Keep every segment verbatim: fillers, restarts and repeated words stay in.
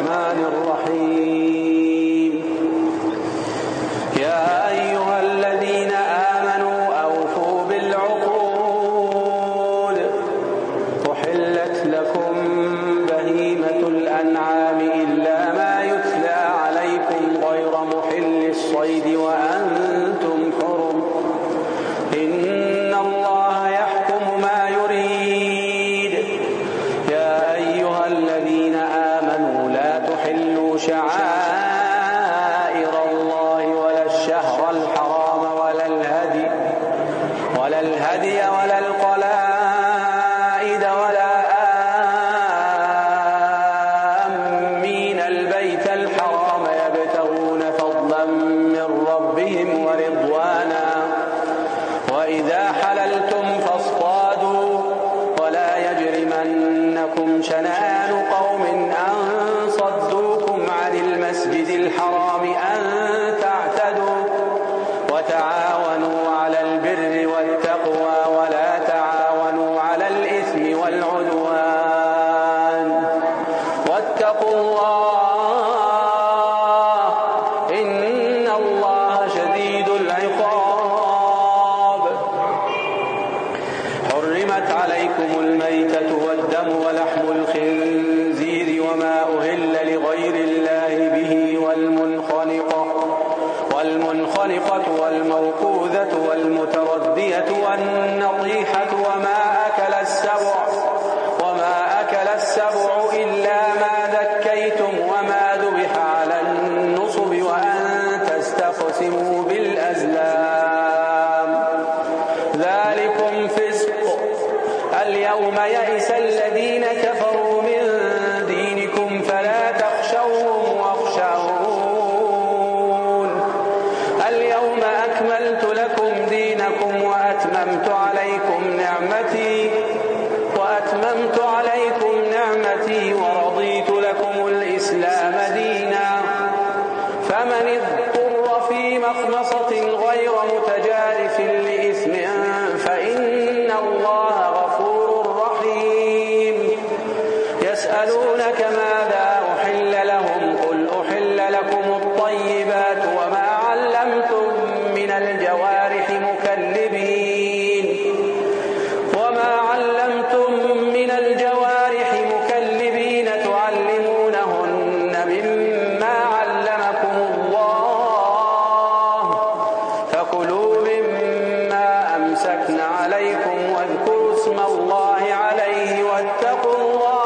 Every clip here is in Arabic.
الرحمن الرحيم. يا أيها الذين آمنوا أوفوا بالعقود، أحلت لكم بهيمة الأنعام إلا ما يتلى عليكم غير محل الصيد وأنتم حرم، إن الله يحكم ما يريد. يا أيها الذين آمنوا لا تحلوا شعائر الله ولا الشهر الحرام ولا الهدي ولا الهدي ولا القلائد ولا آمين البيت الحرام يبتغون فضلا من ربهم ورضوانا، وإذا حللتم فاصطادوا ولا يجرمنكم شنآن قوم أن صدوكم عن المسجد الحرام أن تعتدوا، وتعاونوا على البر والتقوى ولا تعاونوا على الإثم والعدوان، واتقوا الله إن الله شديد العقاب. حرمت عليكم الميتة والدم ولحم الخنزير وما أهل لغير الله به والمنخنقة والمنخنقة والموقوذة والمتردية والنطيحة وما أكل السبع وما أكل السبع إلا ما ذكيتم وما ذبح على النصب وأن تستقسموا بالأزلام، ذلكم فسق. اليوم يئس الذين كفروا من دينكم فلا تخشوهم واخشون. اليوم أكملت لكم دينكم وأتممت عليكم نعمتي وأتممت عليكم نعمتي ورضيت لكم الإسلام دينا. فمن اضطر في مخمصة غير متجارف لإثم فإن الله غفور رحيم. يسألونك ماذا أحل لهم، قل أحل لكم الطيبات وما علمتم من الجوارح مكلبين وما علمتم من الجوارح مكلبين تعلمونهن مما علمكم الله، فكلوا مما أمسكن عليكم واذكروا اسم الله عليه واتقوا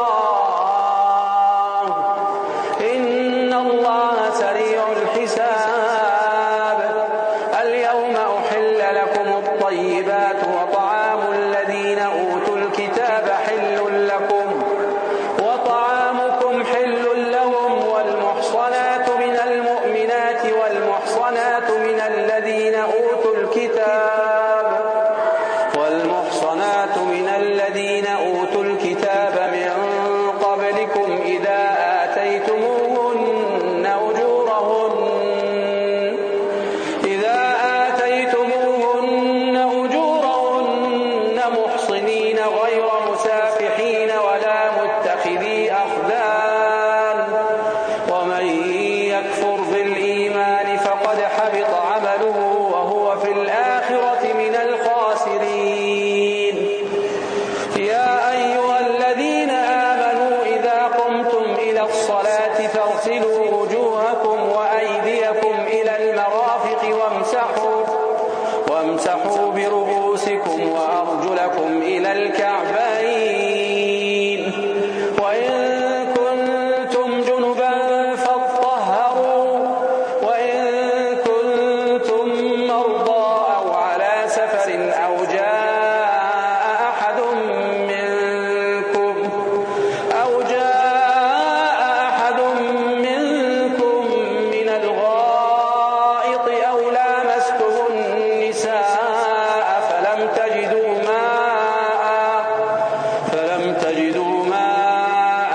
الله إن الله سريع الحساب. اليوم أحل لكم الطيبات وطعام الذين أوتوا الكتاب حل لكم وطعامكم حل لهم، والمحصنات من المؤمنات والمحصنات من الذين أوتوا الكتاب والمحصنات من الذين أوتوا الكتاب من قبلكم إذا آتيتموهن أجورهن إذا آتيتموهن أجورهن محصنين غير مسافحين ولا متخذي أخدان، ومن يكفر بالإيمان فقد حبط عمله وهو في الآخرة من الخاسرين. يا أيها الذين آمنوا إذا قمتم إلى الصلاة فاغسلوا وجوهكم وأيديكم إلى المرافق وامسحوا وامسحوا برؤوسكم وأرجلكم إلى الكعبين، وإن كنتم جنبا فاطهروا، وإن كنتم مرضى أو على سفر أو جاء أحد منكم أو جاء أحد منكم من الغائط أو لامستم النساء فلم تجدوا ماء فلم تجدوا ماء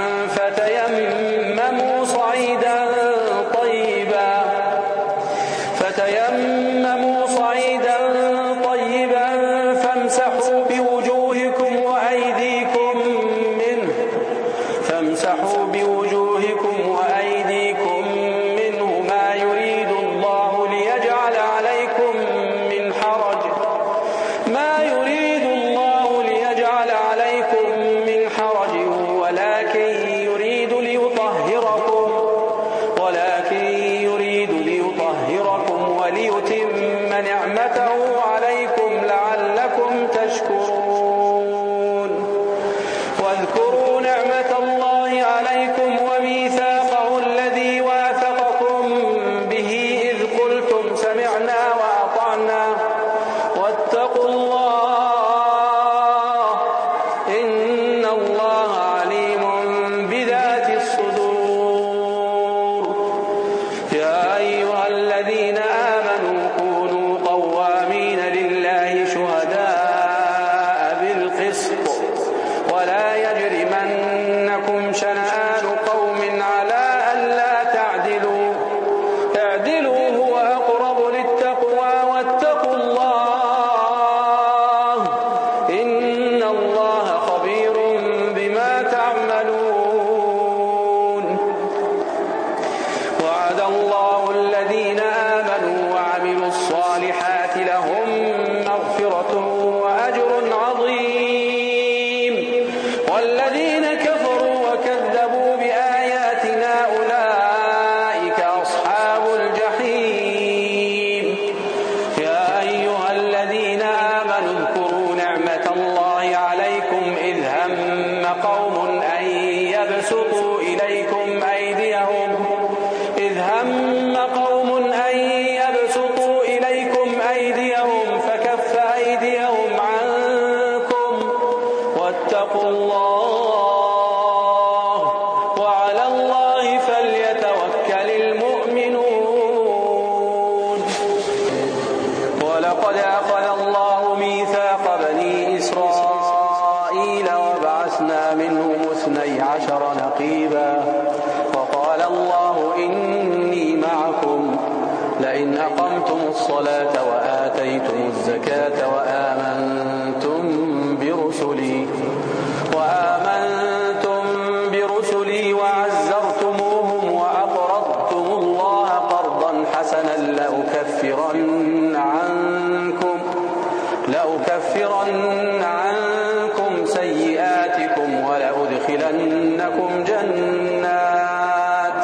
فتيمموا صعيدا طيبا فتيمموا صعيدا طيبا فامسحوا بوجوهكم وأيديكم منه فامسحوا بوجوهكم الذين آمنوا كونوا قوامين لله شهداء بالقسط ولا يجرمنكم شنآن قوم على ألا تعدلوا اعدلوا هو أقرب للتقوى واتقوا الله إن الله خبير بما تعملون. وعد الله الذين آمنوا وعملوا الصالحات لهم مغفرة وأجر عظيم والذين كفروا وكذبوا بآياتنا أولئك أصحاب الجحيم. يا أيها الذين آمنوا اذكروا نعمة الله عليكم إذ هم قوم أن يبسطوا إليكم أيديهم إذ هم قوم أن يبسطوا إليكم أيديهم فكف أيديهم عنكم واتقوا الله وعلى الله فليتوكل المؤمنون. ولقد أخذ الله ميثاق بني إسرائيل وبعثنا منهم اثني عشر نقيبا وقال الله إني معكم لئن أقمتم الصلاة وآتيتم الزكاة وآمنتم برسلي وآمنتم برسلي وعزرتموهم وأقرضتم الله قرضا حسنا لأكفرن عنكم لأكفرن عنكم سيئاتكم ولأدخلنكم جنات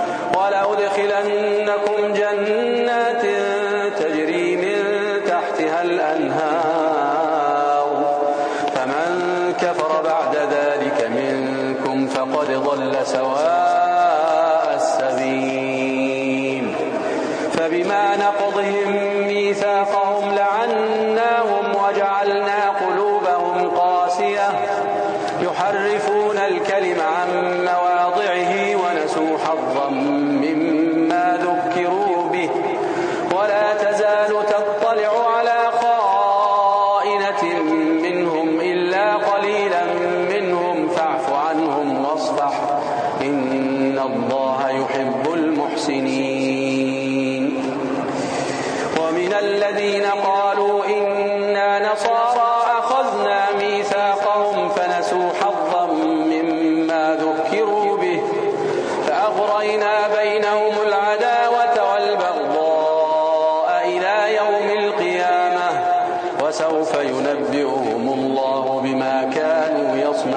ولأدخلنكم جنات تجري من تحتها الأنهار فمن كفر بعد ذلك منكم فقد ضل سواء السبيل. فبما نقضهم ميثاقهم لعناهم وجعلنا قلوبهم قاسية يحرفون الكلم عن مواضعه ونسوا حظا مما ذكروا به ولا تزال تطلع على خائنة منهم إلا قليلا منهم فاعف عنهم واصفح إن الله يحب المحسنين. ومن الذين قالوا إنا نصارى أخذنا ميثاقهم فنسوا حظا مما ذكروا به فأغرينا بينهم العداوة والبغضاء إلى يوم القيامة وسوف ينبئهم الله بما كانوا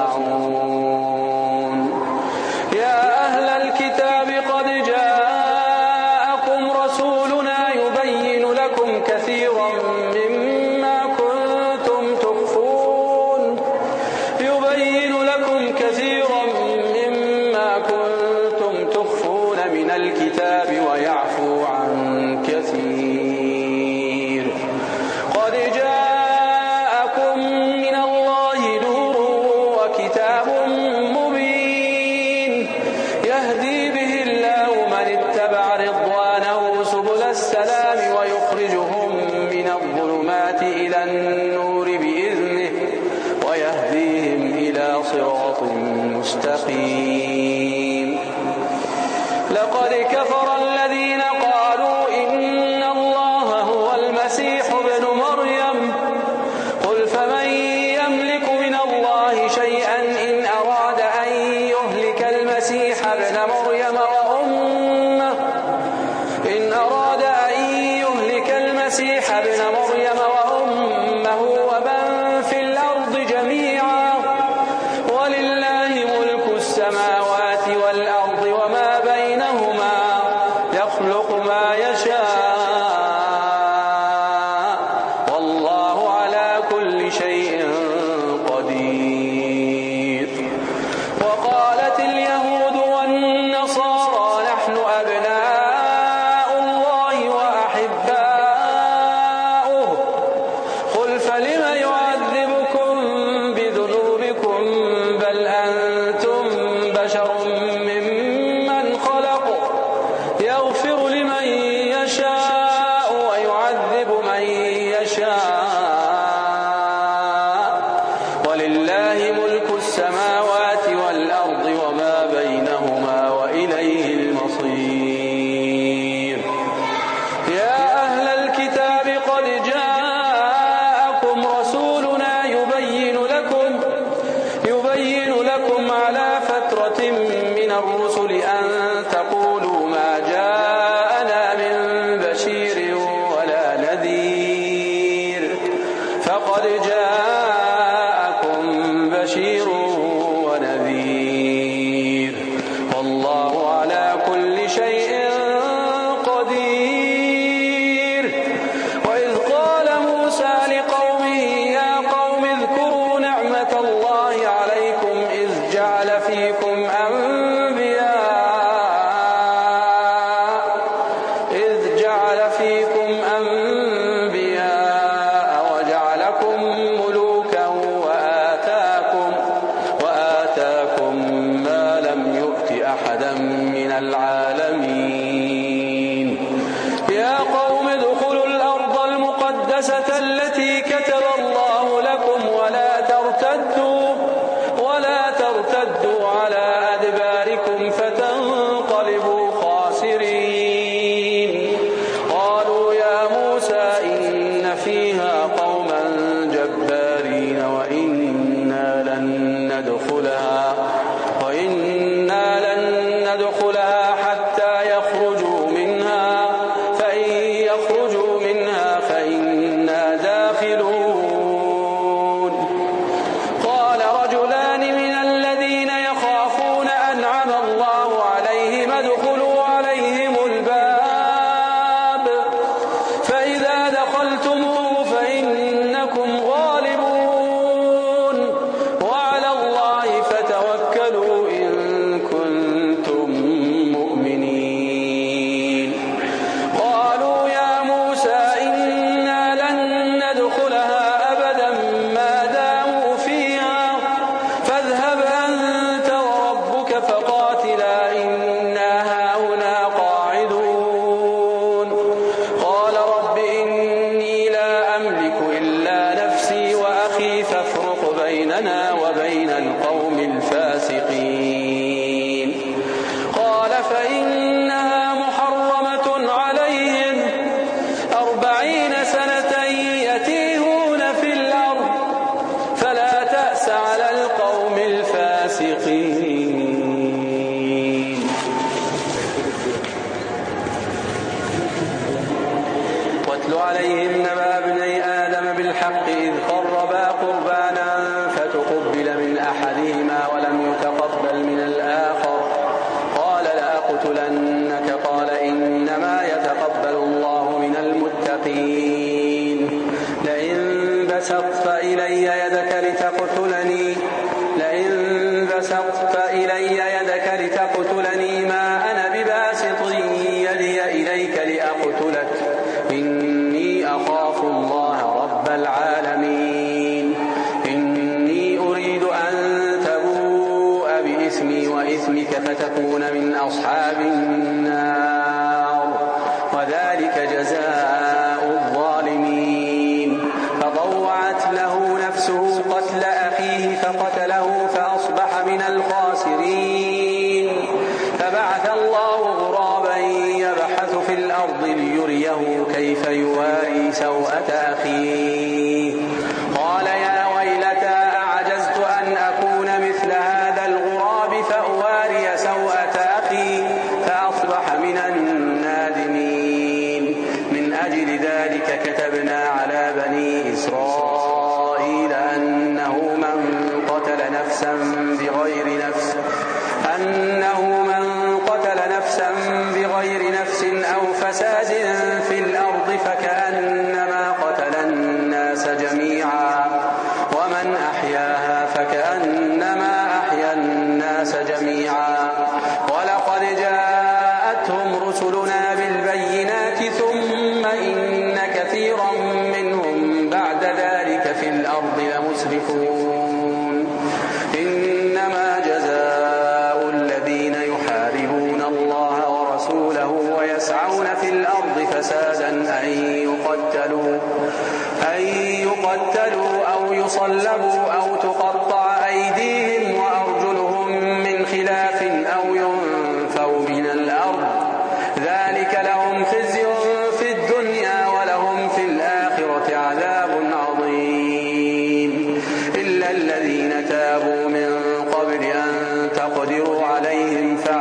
يصنعون. يا أهل الكتاب قد جاءكم رسولنا يبين لكم كثيرا مما كنتم تخفون يبين لكم كثيرا مما كنتم تخفون من الكتاب ويعفو عن كثير. قد جاءكم من الله نور وكتاب مبين يهدي به الله من اتبع رضوانه سبل السلام ويخرجهم من الظلمات إلى النور بإذنه ويهديهم إلى صراط مستقيم. لقد كفر الذين قالوا إن الله هو المسيح ابن مريم قل فمن يملك من الله شيئا إن أراد أن يهلك المسيح ابن مريم وأمه إن أراد أن يهلك المسيح ابن مريم وأمه ومن في الأرض جميعا ولله ملك السماوات والأرض وما بينهما يخلق ما يشاء والله على كل شيء قدير. وقالت اليهود والنصارى نحن أبناء الله وأحباؤه قل فلم يعذبكم بذنوبكم بل أنتم بشر ممن الرسل أن تقولوا ما جاءنا من بشير ولا نذير فقد جاءكم بشير ونذير والله على كل شيء قدير. وإذ قال موسى لقومه يا قوم اذكروا نعمة الله عليكم إذ جعل فيكم أنبياء إذ جعل فيكم أنبياء وجعلكم ملوكا وآتاكم وآتاكم ما لم يؤت أحدا من العالمين. يا قوم ادخلوا الأرض المقدسة التي كتب الله لكم ولا ترتدوا ولا ترتدوا على أدباركم فتنقلبوا خاسرين. قالوا يا موسى إن فيها قوما جبارين وإنا لن ندخلها وإنا لن ندخلها حتى يخرجوا منها فإن يخرجوا منها فإنا داخلون. قال رجلان من الذين يخافون أنعم الله عليهم ادخلوا عليهم الباب فإذا دخلتموه فإنكم غالبون وعلى الله فتوكلوا إن كنتم مؤمنين. قالوا يا موسى إنا لن ندخلها أبدا ما داموا فيها فاذهب أنت وربك فقاتلا إنا هاهنا قاعدون. قال رب إني لا أملك إلا نفسي وأخي فافرق بيننا وبين القوم الفاسقين. قال فإنها محرمة عليهم أربعين سنة يتيهون في الأرض فلا تأس على القوم الفاسقين. واتل عليهم نبأ ابني آدم بالحق إذ قربا قربانا فتقبل من أحدهما ولم يتقبل من الآخر قال لأقتلنك قال إنما يتقبل الله من المتقين. لئن بسطت إلي يدك لتقتلني لئن بسطت إلي يدك لتقتلني ما أنا بباسط يدي إليك لأقتلك إني أخاف الله رب العالمين. إني أريد أن تبوء بإثمي وإثمك فتكون من أصحاب النار وذلك جزاء الظالمين. فطوعت له نفسه قتل أخيه فقتله فأصبح من الخاسرين. فبعث الله غرابا يبحث في الأرض ليريه كيف يواري سوءة أخيه. قال يا ويلتى أعجزت أن أكون مثل هذا الغراب فأواري سوءة أخي فأصبح من النادمين. من أجل ذلك كتبنا على بني إسرائيل أنه من قتل نفسا بغير نفس أنه من قتل نفسا بغير نفس أو فساد في الأرض فكأنما قتل الناس جميعا ومن أحياها فكأنما أحيا الناس جميعا. ولقد جاءتهم رسلنا بالبينات ثم إن كثيرا منهم بعد ذلك في الأرض لمسرفون. إنما جزاء الذين يحاربون الله ورسوله ويسعون في الأرض فسادا أن يقتلوا أن يقتلوا أو يصلبوا أو تقطع أيديهم وأرجلهم من خلاف أو ينفوا من الأرض ذلك لهم خزي في الدنيا ولهم في الآخرة عذاب عظيم. إلا الذين تابوا من قبل أن تقدروا عليهم فاعلموا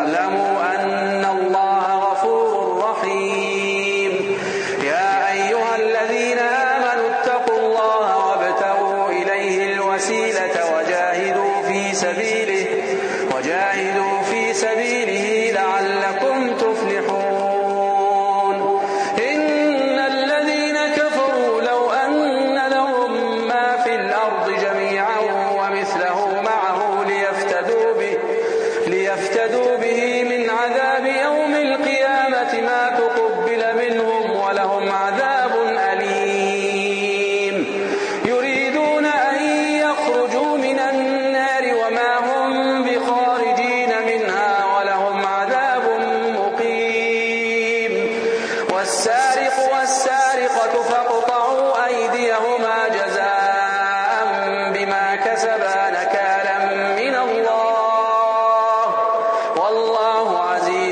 والسارق والسارقة فاقطعوا أيديهما جزاء بما كسبا نكالا من الله والله عزيز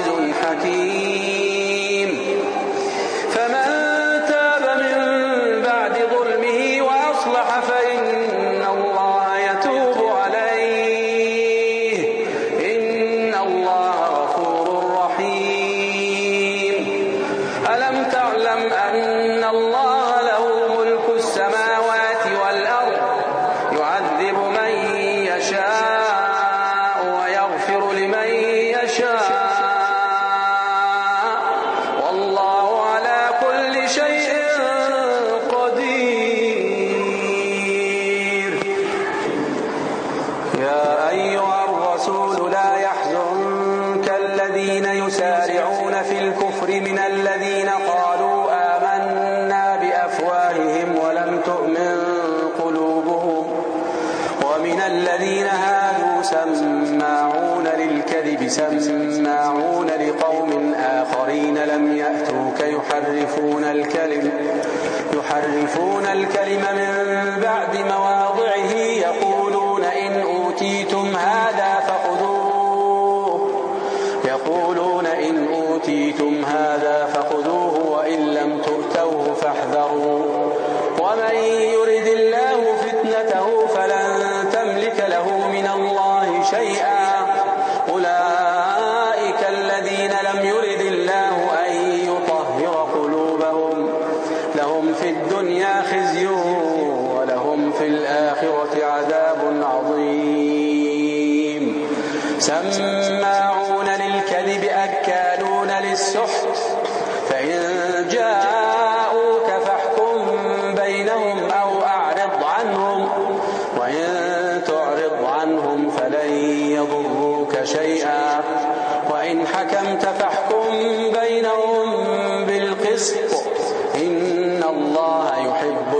حكيم. فمن تاب من بعد ظلمه وأصلح فإن الله يتوب عليه إن الله غفور رحيم. ألم تعلم أن الله له ملك السماوات والأرض يعذب من يشاء ويغفر لمن يشاء والله على كل شيء قدير. يا أيها الرسول لا يحزنك الذين يسارعون في الكفر من الذين قالوا آمنا بأفواههم ولم تؤمن قلوبهم ومن الذين هادوا سماعون للكذب سماعون لقوم آخرين لم يأتوك يحرفون الكلم يحرفون الكلم من بعد مواضعه يقولون إن أوتيتم هذا فخذوه يقولون إن أوتيتم هذا فخذوه وإن لم تؤتوه فاحذروا ومن يرد الله فتنته فلن تملك له من الله شيئا. أولئك الذين لم يرد الله أن يطهر قلوبهم لهم في الدنيا خزي ولهم في الآخرة عذاب عظيم. سماعون للكذب أكالون للسحت فإن جاءوك فاحكم بينهم أو أعرض عنهم وإن تعرض عنهم فلن يضروك شيئا وإن حكمت فاحكم بينهم بالقسط إن الله يحب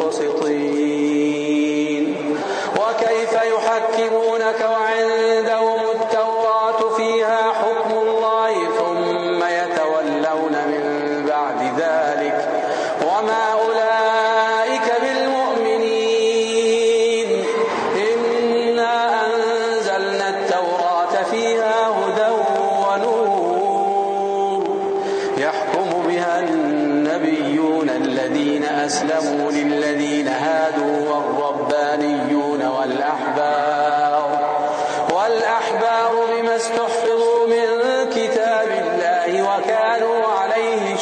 المقسطين. وكيف يحكمونك وعندهم التوراة فيها حكم الله ثم يتولون من بعد ذلك وما أولئك بالمؤمنين. إنا أنزلنا التوراة فيها هدى ونور يحكم بها النبيون الذين أسلموا للذين هادوا والربانيون والأحبار والأحبار بما استحفظوا من كتاب الله وكانوا عليه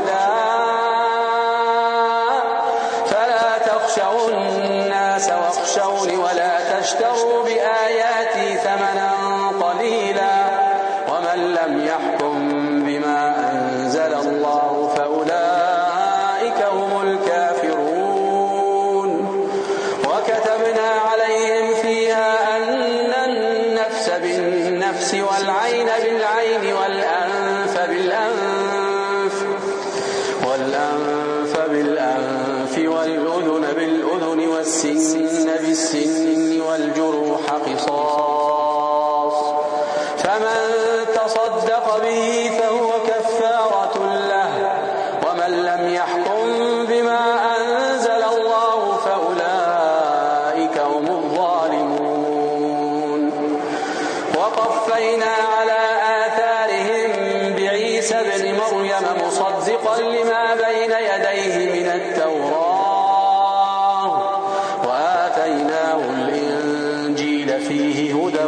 شهداء فلا تخشوا الناس واخشوني ولا تشتروا بآياتي ثمنا قليلا ومن لم يحكم بما أنزل الله فأولئك هم الكافرون. وكتبنا عليهم فيها أن النفس بالنفس والعين بالعين والأنف بالأنف والأنف بالأنف والأذن بالأذن والسن بالسن والجروح قصاص فمن تصدق به فهو كفارة له ومن لم يحكم بما أنزل الله فأولئك هم الظالمون. وقفينا على آثارهم بعيسى ابن مريم مصدقا لما بين يديه من التوراة وآتيناه الإنجيل فيه هدى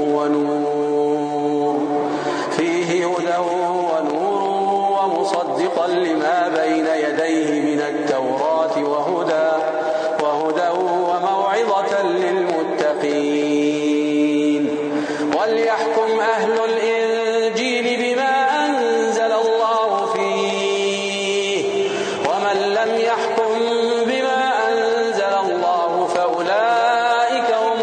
ونور فيه هدى ونور ومصدقا لما بين يديه من التوراة وهدى وهدى وموعظة للمتقين. وليحكم أهل الإنجيل بما أنزل الله فيه ومن لم يحكم بما أنزل الله فأولئك هم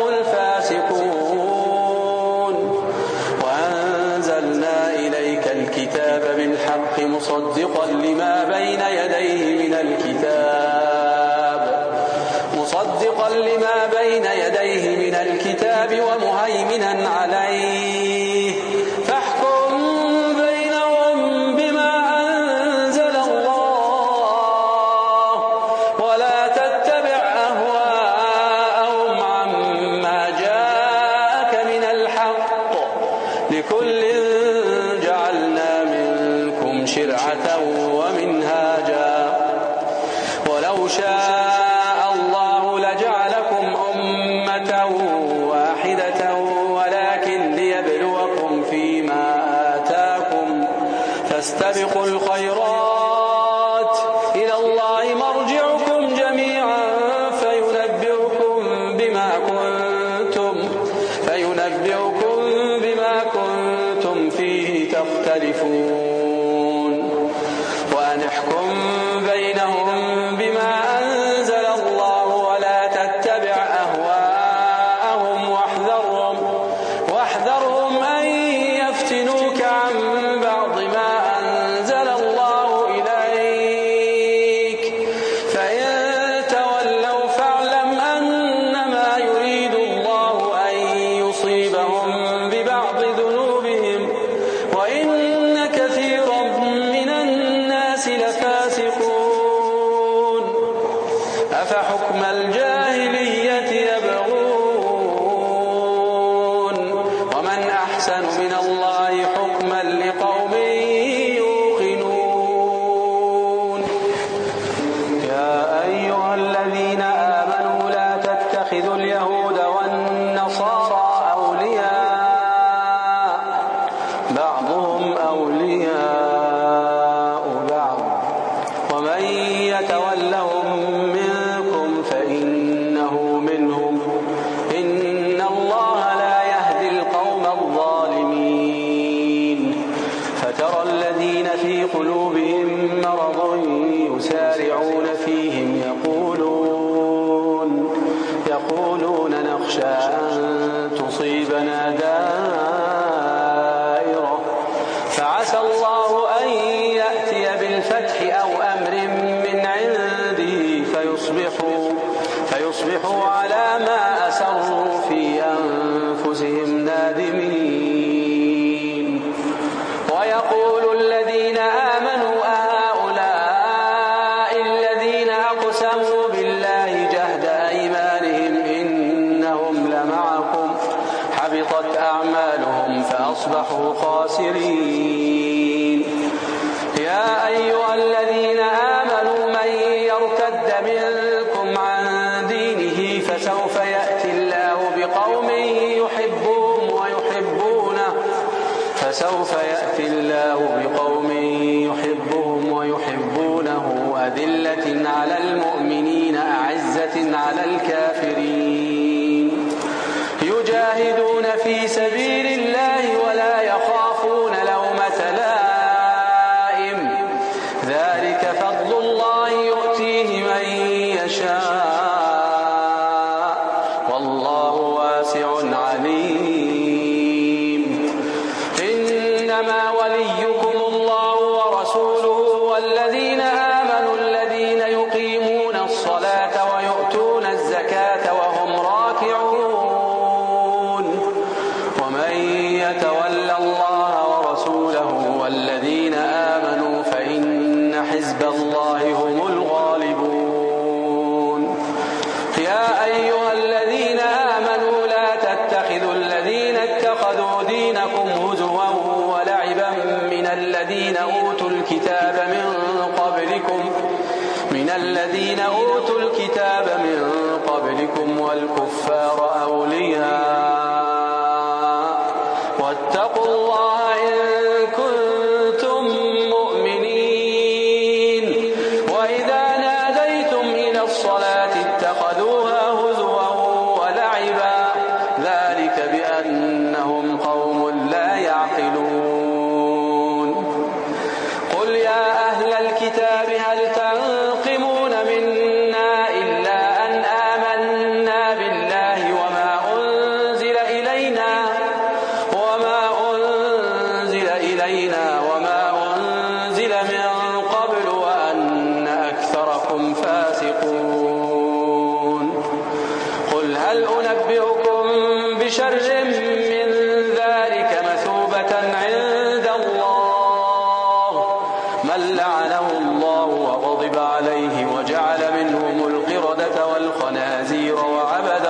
الفاسقون. وأنزلنا إليك الكتاب بالحق مصدقا لما بين يديه من الكتاب مصدقا لما بين يديه من الكتاب ومهيمنا عليه فاحكم بينهم بما أنزل ولو شاء الله لجعلكم أمة واحدة ولكن ليبلوكم فيما آتاكم فاستبقوا الخيرات إلى الله مرجعكم جميعا فينبئكم بما كنتم فينبئكم بما كنتم فيه تختلفون وأن احكم بينهم بما أنزل الله ولا تتبع أهواءهم واحذرهم واحذرهم أن يفتنوك عن بعض ما أنزل الله إليك فإن تولوا فاعلم أنما يريد الله أن يصيبهم ببعض ذنوبهم وإن كثيرا من الناس لفاسقون أفحكم الجاهلية يبغون ومن أحسن من الله حكما لقوم يوقنون يا أيها الذين آمنوا لا تتخذوا اليهود والنصارى أولياء بعضهم أولياء بعض ومن يتولهم منكم فإنه منهم إن الله لا يهدي القوم الظالمين فترى الذين في قلوبهم مرض يسارعون فيهم يقولون يقولون نخشى أن تصيبنا دائرة فعسى الله أن يأتي بالفتح أو أمر من عنده فيصبحوا, فيصبحوا على ما أسروا في أنفسهم نادمين ويقول الذين آمنوا أهؤلاء الذين أقسموا بالله جهد أيمانهم إنهم لمعكم حبطت أعمالهم فأصبحوا خاسرين يا أيها الذين آمنوا من يرتد منكم عن دينه فسوف يأتي الله بقوم يحبهم ويحبونه فسوف يأتي الله بقوم يحبهم ويحبونه أذلة على المؤمنين أعزة على الكافرين يجاهدون في سبيل الله ولا يخافون لومة لائم ذلك فضل الله يؤتيه من يشاء والله واسع عليم إنما وليكم الله ورسوله والذين آمنوا الذين يقيمون الصلاة ويؤتون الزكاة وهم راكعون ومن يتولى الله ورسوله والذين آمنوا فإن حزب الله هم الغالبون يا أيها الذين آمنوا لا تتخذوا الذين اتخذوا دينكم هزوا ولعبا من الذين أوتوا الكتاب من قبلكم من الذين أوتوا الكتاب من قبلكم والكفار أولياء واتقوا الله إن كنتم مؤمنين وإذا ناديتم إلى الصلاة اتخذوها هزوا ولعبا ذلك بأنهم قوم لا يعقلون قل يا أهل الكتاب هل تنقمون منا إلا أن آمنا بالله وما أنزل إلينا وما أنزل إلينا وما أنزل من قبل وأن أكثركم فاسقون قل هل أنبئكم بشر من ذلك مثوبة عند الله من لعنه الله وغضب عليه وجعل منهم القردة والخنازير وعبد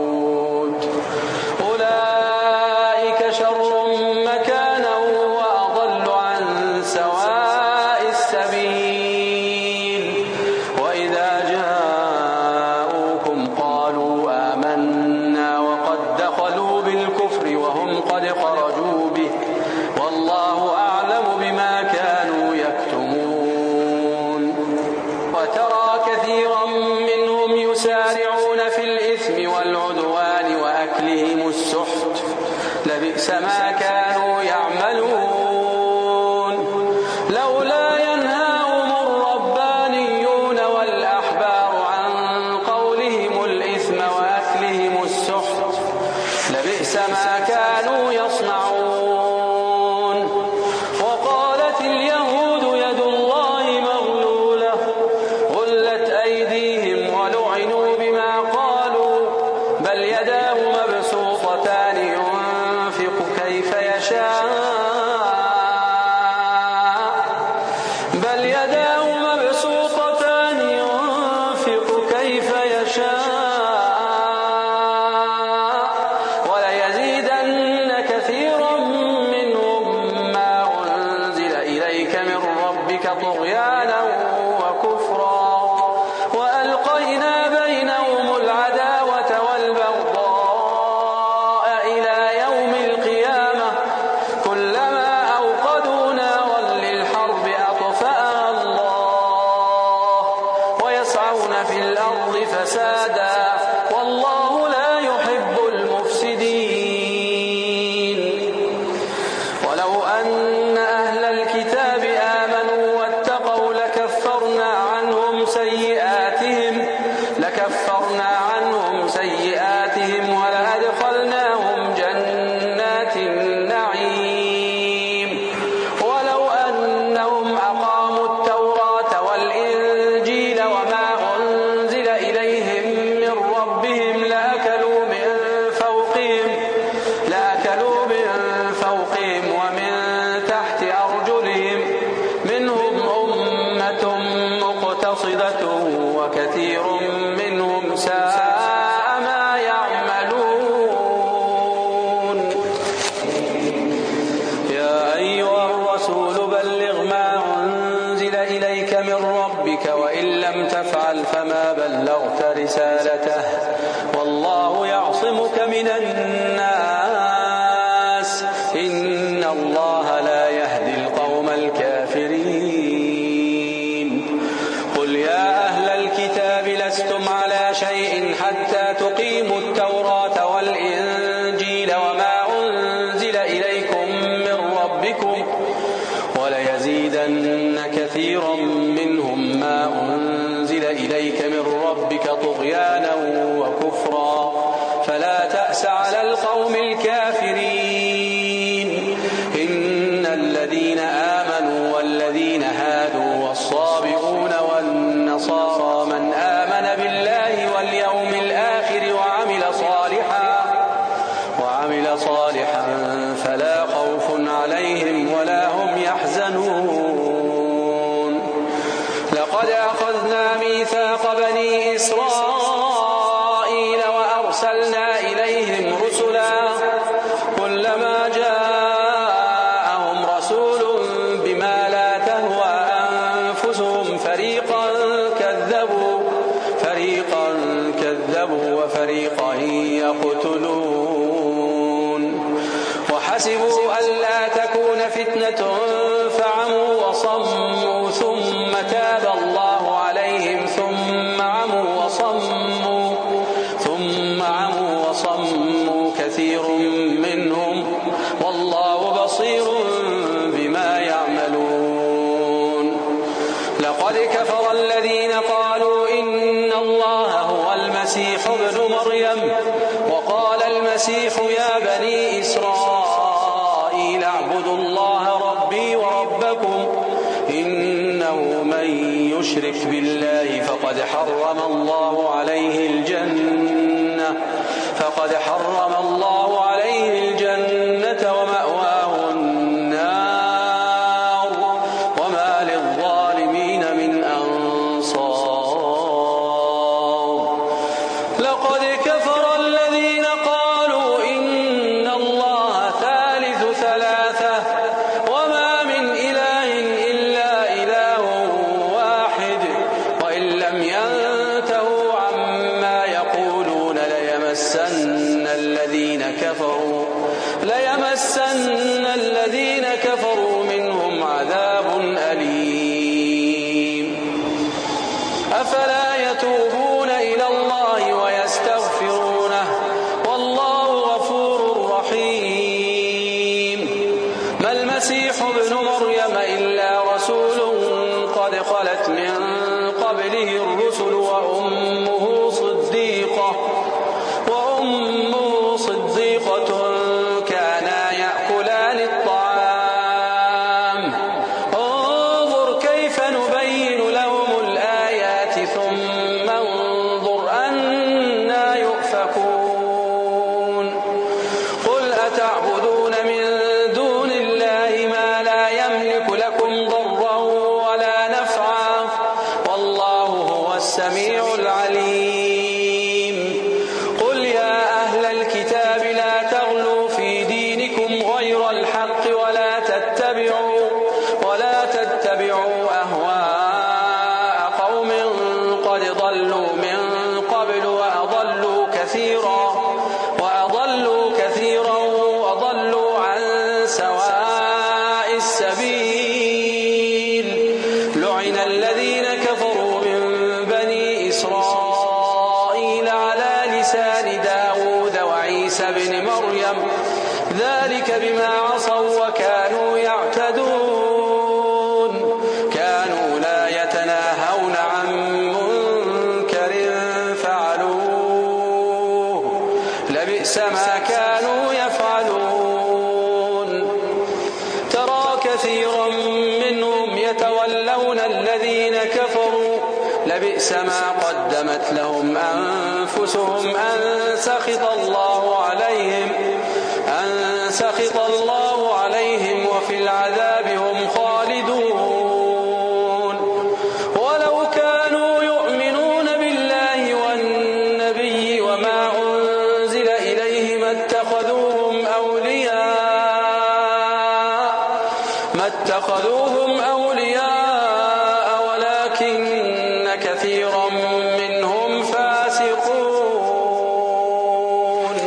الطاغوت أولئك شر مكانا وأضل والله أعلم بما كانوا يكتمون. وترى كثيرا منهم يسارعون في الإثم والعدوان وأكلهم السحت لبئس ما كانوا يعملون. لولا ينهاهم الربانيون والأحبار عن قولهم الإثم وأكلهم السحت لبئس ما كانوا يصنعون. وقالت اليهود يد الله مغلولة غلت أيديهم ولعنوا بما قالوا بل يداه مبسوطتان ينفق كيف يشاء بل يداه مبسوطتان ينفق كيف يشاء وليزيدن كثيرا منهم ما أنزل إليك من ربك طغيانا وكفرا وألقينا بينهم العداوة والبغضاء إلى يوم القيامة كلما أوقدوا نارا للحرب أطفأها الله ويسعون في الأرض فسادا والله لا يحب المفسدين. ولو أن أهل الكتاب آمنوا واتقوا لكفرنا عنهم سيئاتهم لكفرنا عنهم سيئاتهم ولأدخلناهم جنات النعيم. ولو أنهم أقاموا التوراة والإنجيل وما أنزل إليهم من ربهم لأكلوا من فوقهم لأكلوا من فوقهم ومن تحت أرجلهم منهم أمة مقتصدة وكثير منهم ساء ما يعملون. يا أيها الرسول بلغ ما أنزل إليك من ربك وإن لم تفعل فما بلغت رسالته والله يعصمك من الناس إن الله لا يهدي القوم الكافرين. قل يا أهل الكتاب لستم على شيء حتى تقيموا التوراة والإنجيل وما أنزل إليكم من ربكم وليزيدن كثيرا منهم ما أنزل إليك من ربك طغيانا وكفرا فلا تأس على القوم الكافرين. إن الذين آمنوا والذين هادوا والصابئون والنصارى من آمن بالله واليوم الآخر وعمل صالحا وعمل صالحا فلا خوف عليهم ولا هم يحزنون. لقد أخذنا ميثاق بني إسرائيل وأرسلنا إليهم رسلا كلما جاءهم رسول بما لا تهوى أنفسهم فريقا كذبوا فريقا كذبوا وفريقا يقتلون. وحسبوا ألا تكون فتنة فعموا وصموا ثم تاب الله عليهم ثم عموا وصموا ثم عموا وصموا كثير منهم والله بصير بما يعملون. لقد كفر الذين قالوا إن الله هو المسيح ابن مريم وقال المسيح يا بني إسرائيل اعبدوا الله ربي وربكم إنه من يشرك بالله فقد حرم الله عليه الجنة فقد حرم الله عليه الجنة ومأواه النار وما للظالمين من أنصار. لقد كفر الذين قالوا إن الله ثالث ثلاثة وما من إله إلا إله واحد وإن لم ينتهوا عما يقولون ليمسن الذين أفلا يتوبون إلى الله ويستغفرونه والله غفور رحيم. ما المسيح ابن مريم إلا رسول قد خلت من قبله الرسل وأمه صديقة وأمه صديقة كانا يأكلان الطعام انظر كيف نبين لهم الآيات ثم انظر أنا يؤفكون. قل أتعبدون من دون الله ما لا يملك لكم ضرا ولا نفعا والله هو السميع العليم. قل يا أهل الكتاب لا تغلوا في دينكم غير الحق ولا تتبعوا ولا تتبعوا أهواء قوم قد ضلوا من قبل وأضلوا كثيرا وأضلوا كثيرا وضلوا عن سواء السبيل. لعن الذين كفروا من بني إسرائيل على لسان داود وعيسى بن مريم ذلك بما عصوا وكانوا يعتدون. كانوا لا يتناهون عن منكر فعلوه لبئس ما كانوا يفعلون. ترى كثيرا منهم يتولون الذين كفروا لبئس ما قدمت لهم أنفسهم أن سخط الله عليهم أن سخط الله عليهم وفي العذاب هم خالدون. ولو كانوا يؤمنون بالله والنبي وما أنزل إليه ما اتخذوهم أولياء ما اتخذوهم أولياء ولكن كثيرا منهم فاسقون.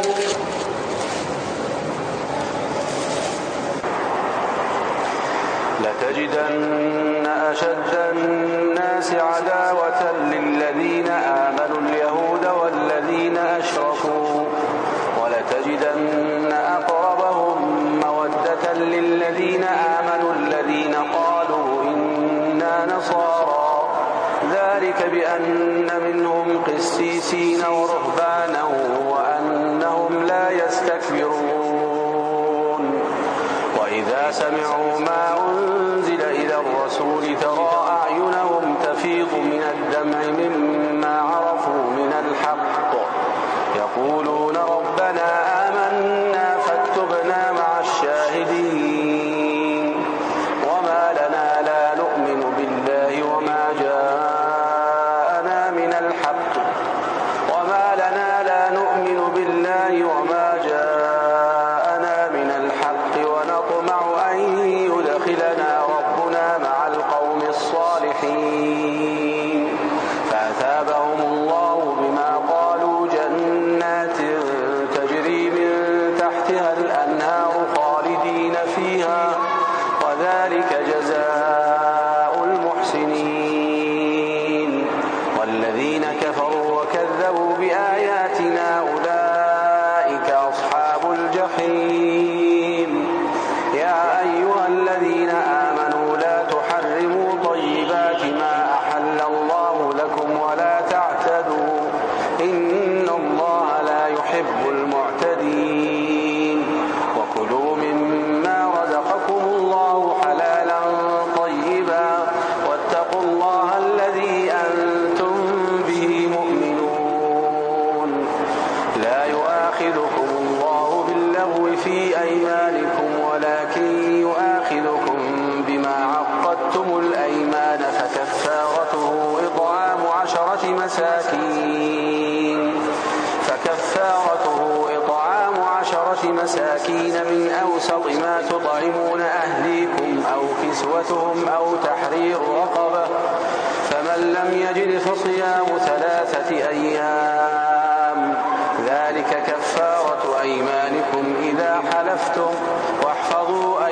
لتجدن أشد الناس عداوة للذين آمنوا اليهود والذين أشركوا ولتجدن أقربهم مودة للذين آمنوا الذين قالوا إنا نصارى ذلك بأن منهم قسيسين ورهبانا وأنهم لا يستكبرون. وإذا سمعوا ما أنزل إلى الرسول ترى أعينهم تفيض من الدمع مما عرفوا من الحق يقولون ربنا آمنا فاكتبنا مع الشاهدين. وما لنا لا نؤمن بالله وما جاءنا من الحق وما لنا لا نؤمن بالله وما جاءنا من الحق ونطمع أن يدخلنا ربنا مع القوم الصالحين. فأثابهم الله بما قالوا جنات تجري من تحتها الأنهار خالدين فيها وذلك جزاء المحسنين. والذين كفروا وكذبوا بآياتنا أولئك أصحاب الجحيم. يا أيها الذين آمنوا لا تحرموا طيبات ما أحل الله لكم ولا تعتدوا إن الله لا يحب المعتدين. وكلوا مما رزقكم الله حلالا طيبا واتقوا الله الذي أنتم به مؤمنون. لا يؤاخذكم الله باللغو في أيمانكم ولكن يؤاخذكم بما عقدتم الأيمان فكفارته إطعام عشرة مساكين فكفارته إطعام عشرة مساكين من أوسط ما تطعمون أهليكم أو كسوتهم أو تحرير رقبة فمن لم يجد فصيام ثلاثة أيام ذلك كفارة أيمانكم إذا حلفتم واحفظوا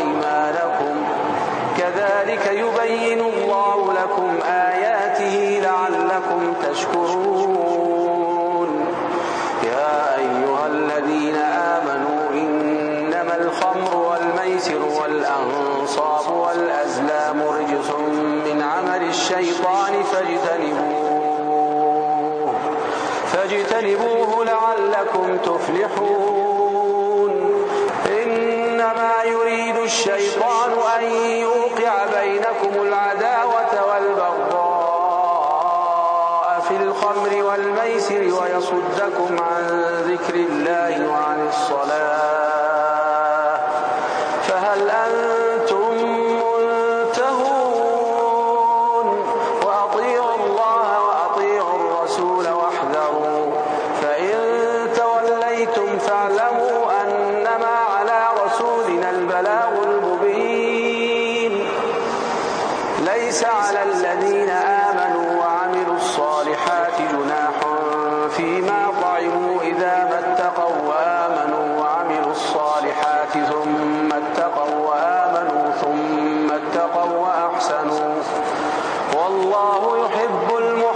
أيمانكم كذلك يبين الله لكم آياته لعلكم تشكرون. يا أيها الذين آمنوا إنما الخمر والميسر والأنصاب والأزلام رجس من عمل الشيطان فاجتنبوه فاجتنبوه لعلكم تفلحون. إنما يريد الشيطان أن يوقع بينكم العداوة والبغضاء في الخمر والميسر ويصدكم عن ذكر الله وعن الصلاة فهل أنتم منتهون؟ وأطيعوا الله وأطيعوا الرسول واحذروا فإن توليتم فاعلموا أنما على رسولنا البلاغ المبين. ليس على الذين آمنوا وعملوا الصالحات جناح فيما طعموا إذا ما اتقوا وآمنوا وعملوا الصالحات ثم اتقوا وآمنوا ثم اتقوا وأحسنوا والله يحب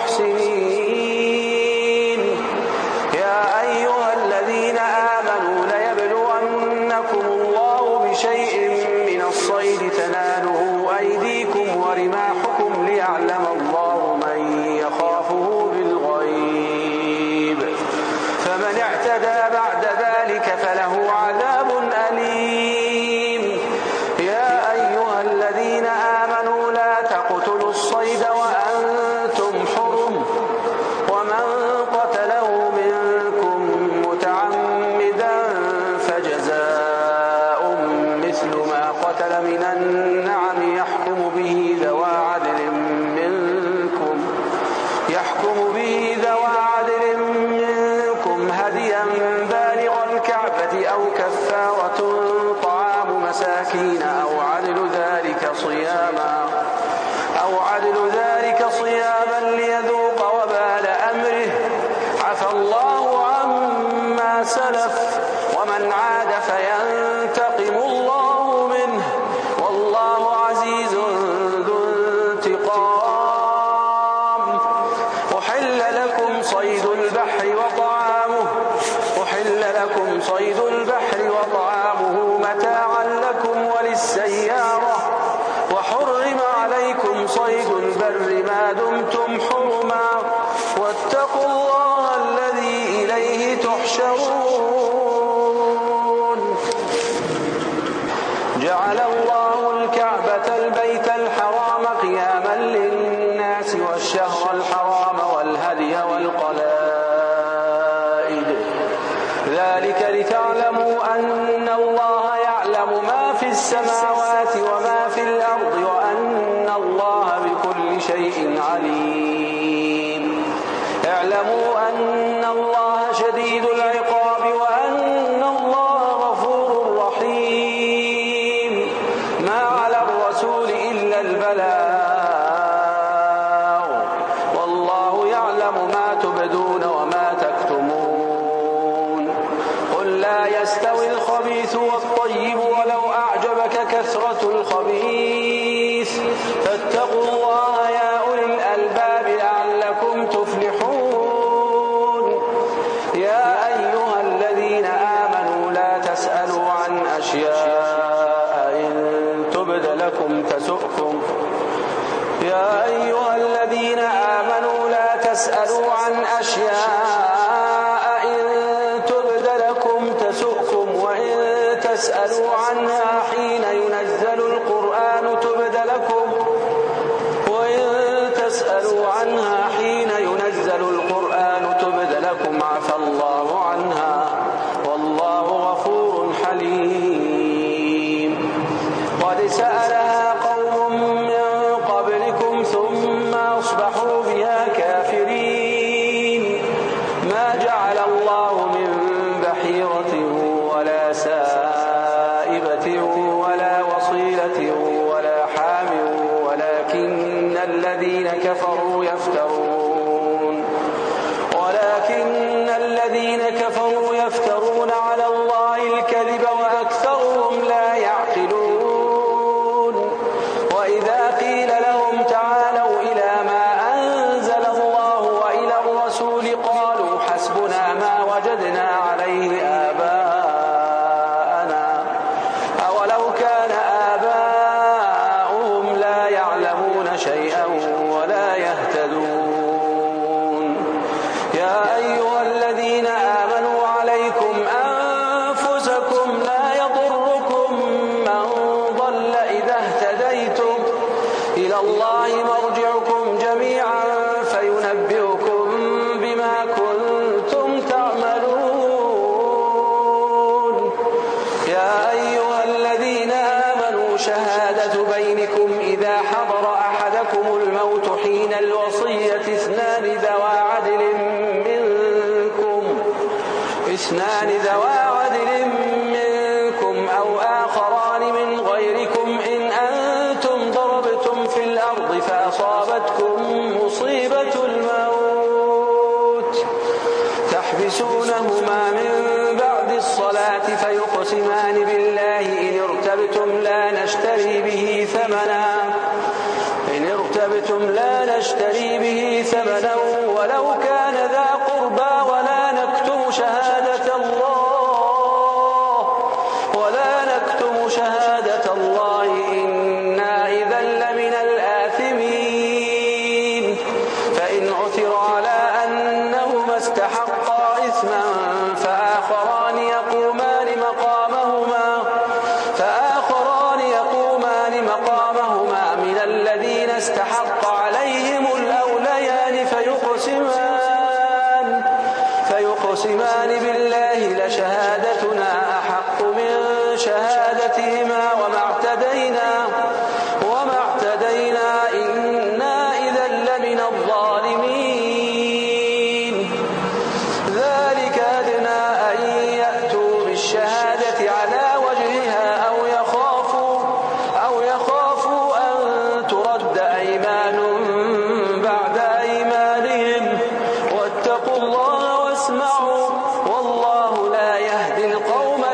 المحسنين. يا أيها الذين آمنوا ليبلونكم الله بشيء من الصيد تناله أيديكم ورماحكم ليعلم الله من يخافه بالغيب فمن اعتدى بعد ذلك فله عذاب أليم. يا أيها الذين آمنوا لا تقتلوا الصيد وأنتم حرم ومن قتله منكم متعمدا فجزاء مثل ما قتل من النعم يحكم به ذوى عدل منكم يحكم به ذوى عدل منكم هديا بالغ الكعبة أو كفارة طعام مساكين أو عدل ذلك صياما أو عدل ذلك صياما ليذوق وبال أمره عفى الله عما سلف ومن عاد فينتقم الله منه والله عزيز ذو انتقام. أحل لكم صيد البحر وطعامه أحل لكم صيد البحر وطعامه متاعا لكم وللسيارة وحرم عليكم صيد البر ما دمتم حرما واتقوا الله الذي إليه تحشرون. جعل الله الكعبة البيت الحرام قياما للناس والشهر الحرام والهدي والقلائد ذلك لتعلموا أن الله يعلم ما في السماوات وما في الأرض وأن الله بكل شيء عليم. اعلموا أن الله شديد العقاب وأن الله غفور رحيم. ما على الرسول إلا البلاغ والله يعلم ما تبدون وما تكتمون. قل لا يستوي الخبيث والطيب ولو أعجبك كثرة الخبيث فاتقوا الله يا أولي الألباب لعلكم تفلحون. يا أيها الذين آمنوا لا تسألوا عن أشياء إن تبد لكم تسؤكم يا أيها الذين آمنوا لا تسألوا عن أشياء إن تبد لكم تسؤكم وإن تسألوا عنها حين ينزل القرآن تبد لكم وإن تسألوا عنها حين ينزل القرآن تبد لكم عفى الله عنها والله غفور حليم. قد سألها قوم من قبلكم ثم أصبحوا بها كافرين. ما جعل الله من بحيرة ولا سائبة ولا وصيلة ولا حام ولكن الذين كفروا يفترون ولكن الذين كفروا يفترون على الله الكذب وأكثرهم لا يعقلون. وإذا قيل لهم تعالوا إلى ما أنزل الله وإلى شيئا ولا يهتدون. يا أيها الذين آمنوا عليكم أنفسكم لا يضركم من ضل إذا اهتديتم إلى الله مرجعكم جميعا فينبئكم بما كنتم تعملون. يا أيها الذين آمنوا شهادة بينكم إذا حضر أحدكم الموت حين الوصية اثنان ذوى عدل منكم اثنان ذوى عدل منكم أو آخران من غيركم إن أنتم ضربتم في الأرض فأصابتكم مصيبة الموت تحبسونهما من بعد الصلاة فيقسمان بالله إن ارتبتم لا نشتري به ثمنا إن ارتبتم لا نشتري به ثمنا ولو كان ذا قربى ولا نكتم شهادة الله ولا نكتم شهادة الله إنا إذا لمن الآثمين. فإن عثر على أنهما استحقا إثما فآخران يقومان مقامهما فآخران يقومان مقامهما من الذين استحق عليهم الأوليان فيقسمان فيقسمان بالله لشهادتنا أحق من شهادتهما وما اعتدينا وما اعتدينا إنا إذا لمن الظالمين. ذلك أدنى أن يأتوا بالشهادة على وجهها أو يخافوا أو يخافوا أن ترد أيمان بعد أيمانهم واتقوا الله واسمعوا والله لا يهدي القوم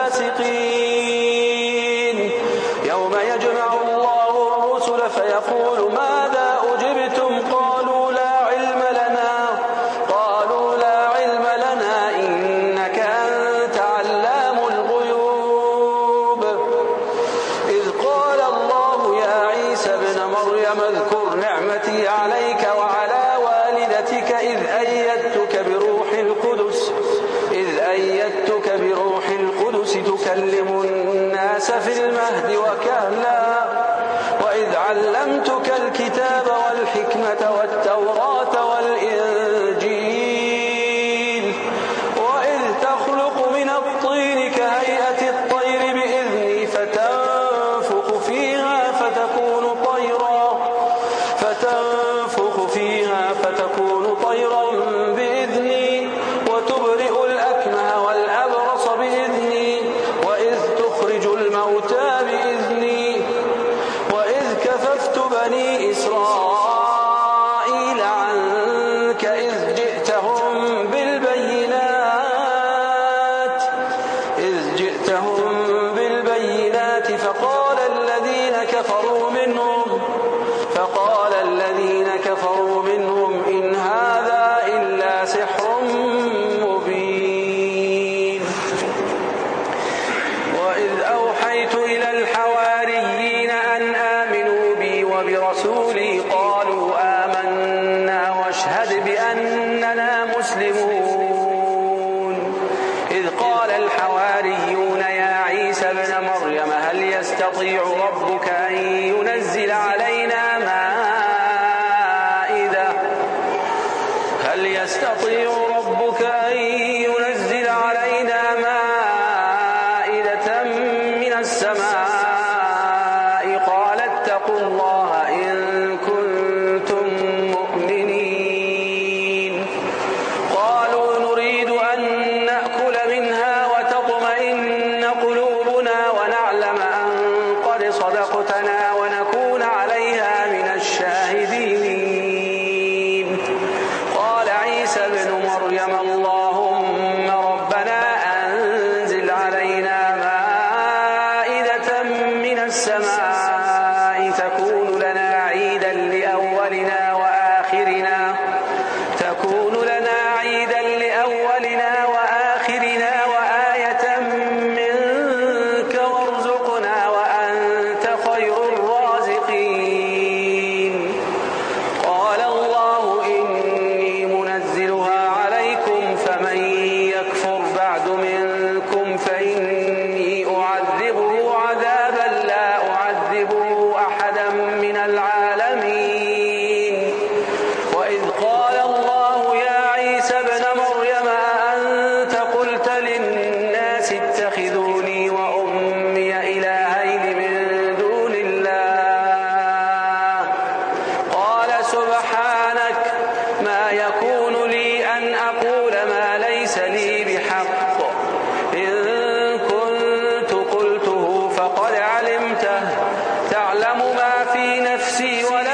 الفاسقين. يوم يجمع الله الرسل فيقول ماذا أجبتم قالوا لا علم لنا قالوا لا علم لنا إنك أنت علام الغيوب. إذ قال الله يا عيسى ابن مريم اذكر نعمتي عليك وعلى والدتك إذ أيدتك بروح القدس إذ أيدتك بروح القدس تكلم الناس في المهد وكهلا وإذ علمتك الكتاب والحكمة والتوراة والإنجيل وإذ تخلق من الطين كهيئة الطير بإذني فتنفخ فيها فتكون طيرا فتنفخ فيها فتكون طيرا بإذني وتبرئ الأكمه والأبرص بإذني وإذ تخرج الموتى بإذني وإذ كففت بني إسرائيل عنك إذ جئتهم بالبينات إذ جئتهم بالبينات فقال الذين كفروا منهم فقال الذين كفروا منهم إن هذا إلا سحر مبين. وإذ أوحيت إلى الحواريين أن آمنوا بي وبرسولي قالوا آمنا واشهد بأننا مسلمون. إذ قال الحواريون يا عيسى ابن مريم هل يستطيع ربك أن ينزل علينا مائدة هل يستطيع ربك أن ينزل علينا مائدة من السماء قال اتقوا الله إن كنتم مؤمنين. قالوا نريد أن نأكل منها وتطمئن قلوبنا ونعلم أن قد صدقتنا ونكون عليها من الشاهدين. قال عيسى ابن مريم اللهم ربنا أنزل علينا مائدة من السماء تكون لنا عيدا لأولنا وآخرنا تكون لنا عيدا لأولنا وآخرنا وآية منك وارزقنا وأنت خير الرازقين. أحدا من العالمين. وإذ قال الله يا عيسى ابن مريم أأنت قلت للناس اتخذوني وأمي إلهين من دون الله قال سبحانك ما يكون لي أن أقول ما ليس لي بحق إن كنت قلته فقد علمته تعلم ما في نفسي ولا